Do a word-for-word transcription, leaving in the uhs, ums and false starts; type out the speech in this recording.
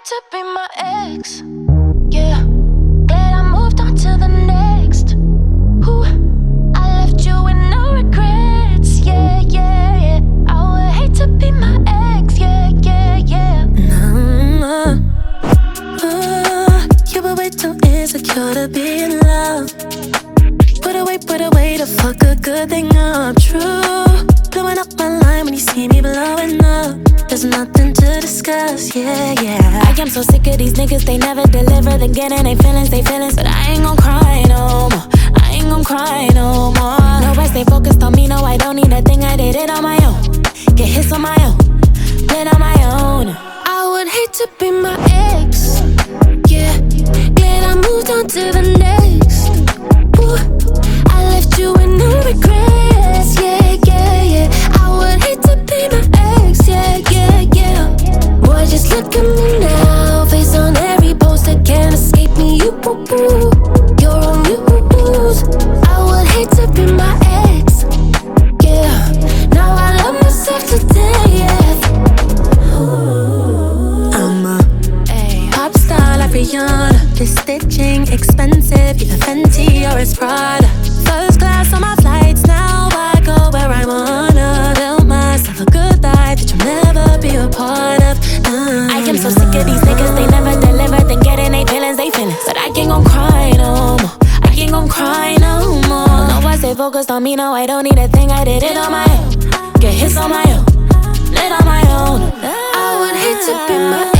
to be my ex. Yeah, glad I moved on to the next. Ooh, I left you with no regrets. Yeah, yeah, yeah. I would hate to be my ex. Yeah, yeah, yeah. No, uh, you were way too insecure to be in love. Put away, put away to fuck a good thing up. True, blowing up my line when you see me blowing up. There's nothing to discuss, yeah, yeah. I am so sick of these niggas, they never deliver. Then getting they feelings, they feelings. But I ain't gon' cry no more, I ain't gon' cry no more. No, I stay focused on me, no, I don't need a thing. I did it on my own, get hits on my own, lit on my own. I would hate to be my ex. Yeah, glad I moved on to the next. Ooh, I left you with no regrets. Yeah, yeah, yeah. I would hate to be my ex. Yeah, yeah, yeah. Boy, just look at me now. Face on every poster, can't escape me. You boo boo, you're on news. I would hate to be my ex. Yeah, now I love myself to death. I'm a ay. Pop star like Rihanna. This stitching expensive, either Fenty or it's Prada. First class on my flights, now I go where I wanna. Build myself a good life that you'll never be a part of. uh. I am so sick of these niggas, they never deliver. Then getting they feelings, they feelings. But I ain't gon' cry no more, I ain't gon' cry no more. No, I stay focused on me, no, I don't need a thing. I did it on my own, get hits on my own, lit on my own. I would hate to be my